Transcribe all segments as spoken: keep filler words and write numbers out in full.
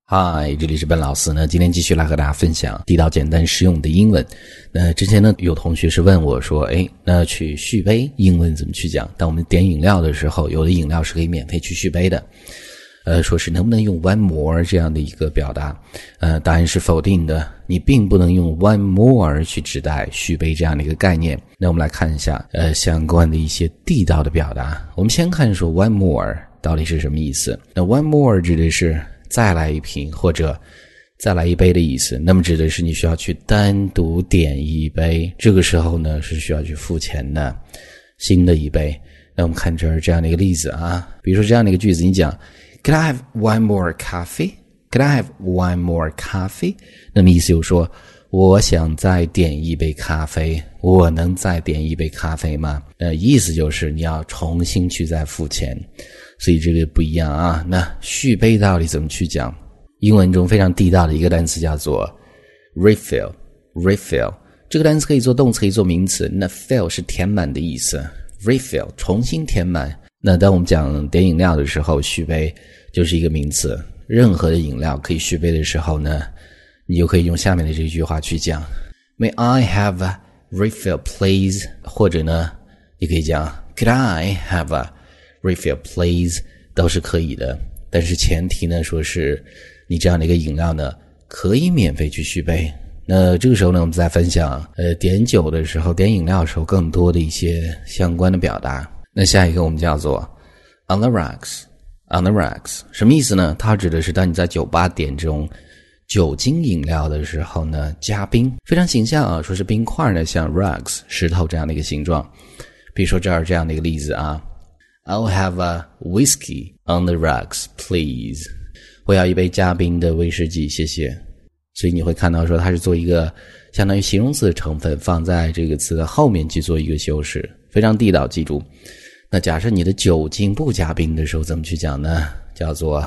嗨，这里是笨老师呢，今天继续来和大家分享地道简单实用的英文。那之前呢，有同学是问我说，诶，那去续杯英文怎么去讲？当我们点饮料的时候，有的饮料是可以免费去续杯的。呃，说是能不能用 one more 这样的一个表达？呃，答案是否定的。你并不能用 one more 去指代续杯这样的一个概念。那我们来看一下，呃，相关的一些地道的表达。我们先看说 one more 到底是什么意思？那 one more 指的是再来一瓶或者再来一杯的意思，那么指的是你需要去单独点一杯，这个时候呢是需要去付钱的，新的一杯。那我们看这儿这样的一个例子啊，比如说这样的一个句子，你讲 Could I have one more coffee? Could I have one more coffee? 那么意思就是说我想再点一杯咖啡，我能再点一杯咖啡吗？呃，意思就是你要重新去再付钱，所以这个不一样啊。那续杯到底怎么去讲？英文中非常地道的一个单词叫做 refill refill 这个单词可以做动词可以做名词，那 fill 是填满的意思， refill 重新填满。那当我们讲点饮料的时候，续杯就是一个名词，任何的饮料可以续杯的时候呢，你就可以用下面的这句话去讲 May I have a refill please? 或者呢你可以讲 Could I have a refill please? 都是可以的，但是前提呢说是你这样的一个饮料呢可以免费去续杯。那这个时候呢我们再分享呃点酒的时候点饮料的时候更多的一些相关的表达。那下一个我们叫做 on the rocks on the rocks 什么意思呢？它指的是当你在酒吧点这种酒精饮料的时候呢加冰，非常形象啊，说是冰块呢像 rocks 石头这样的一个形状。比如说这儿这样的一个例子啊， I'll have a whiskey on the rocks please. 我要一杯加冰的威士忌谢谢。所以你会看到说它是做一个相当于形容词的成分放在这个词的后面去做一个修饰，非常地道，记住。那假设你的酒精不加冰的时候怎么去讲呢？叫做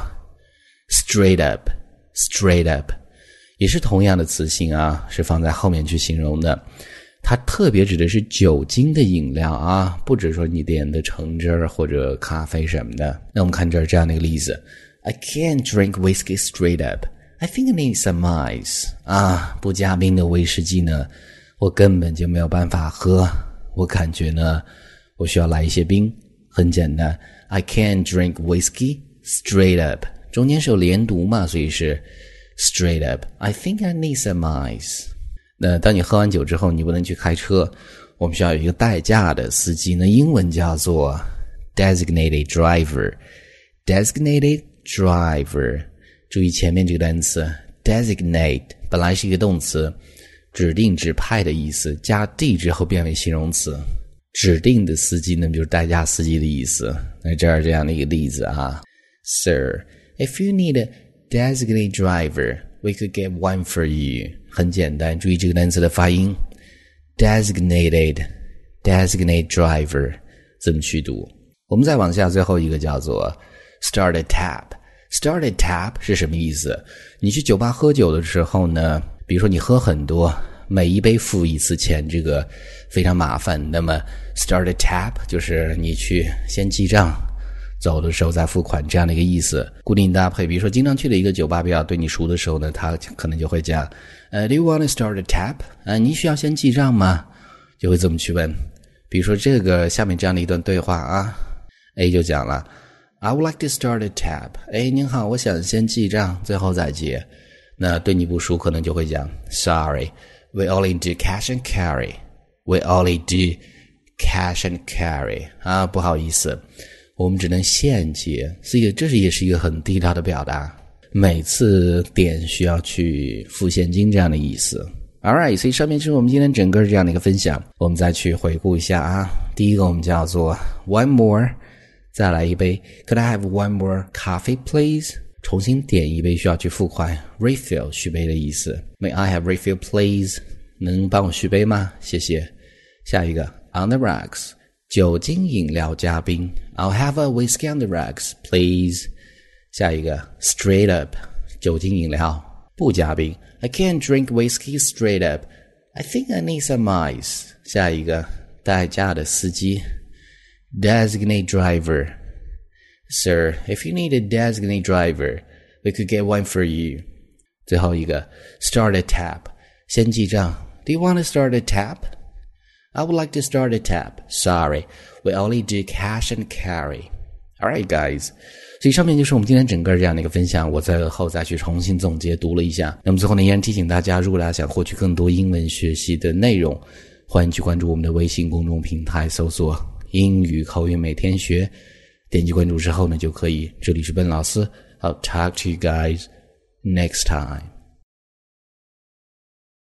straight up straight up 也是同样的词性啊，是放在后面去形容的。它特别指的是酒精的饮料啊，不只说你点的橙汁或者咖啡什么的。那我们看这儿这样的一个例子， I can't drink whiskey straight up. I think I need some ice. 啊，不加冰的威士忌呢我根本就没有办法喝，我感觉呢我需要来一些冰。很简单， I can't drink whiskey straight up. 中间是有连读嘛，所以是 straight up. I think I need some ice. 那当你喝完酒之后你不能去开车，我们需要有一个代驾的司机呢，英文叫做 designated driver. Designated driver. 注意前面这个单词 designate 本来是一个动词，指定指派的意思，加 d 之后变为形容词，指定的司机呢就是代驾司机的意思。那这儿这样的一个例子啊， Sir, if you need a designated driver, we could get one for you. 很简单，注意这个单词的发音 designated designated driver 怎么去读。我们再往下最后一个叫做 start a tap. Start a tap 是什么意思？你去酒吧喝酒的时候呢，比如说你喝很多，每一杯付一次钱，这个非常麻烦。那么 start a tap 就是你去先记账，走的时候再付款，这样的一个意思。固定搭配，比如说经常去的一个酒吧比较对你熟的时候呢，他可能就会讲呃 Do you want to start a tap? 呃，你需要先记账吗？就会这么去问。比如说这个下面这样的一段对话啊， A 就讲了I would like to start a tab. 哎，您好，我想先记账，最后再结。那对你不熟，可能就会讲 Sorry, we only do cash and carry. We only do cash and carry. 啊，不好意思，我们只能现结。所以这是也是一个很地道的表达，每次点需要去付现金这样的意思。Alright, 所以上面是我们今天整个这样的一个分享，我们再去回顾一下啊。第一个我们叫做 one more。再来一杯 Could I have one more coffee please? 重新点一杯需要去付款。 Refill 续杯的意思。 May I have refill please? 能帮我续杯吗？谢谢。下一个 On the rocks 酒精饮料加冰。 I'll have a whiskey on the rocks please. 下一个 Straight up 酒精饮料不加冰。 I can't drink whiskey straight up. I think I need some ice. 下一个代驾的司机Designate driver. Sir, if you need a designate driver, We could get one for you. 最后一个 Start a tab. 先记账 Do you want to start a tab? I would like to start a tab. Sorry, we only do cash and carry. Alright, guys. 所以上面就是我们今天整个这样的一个分享，我在后再去重新总结读了一下。那么最后呢，依然提醒大家，如果大家想获取更多英文学习的内容，欢迎去关注我们的微信公众平台，搜索英语口语每天学，点击关注之后呢就可以。这里是笨老师，I'll talk to you guys next time.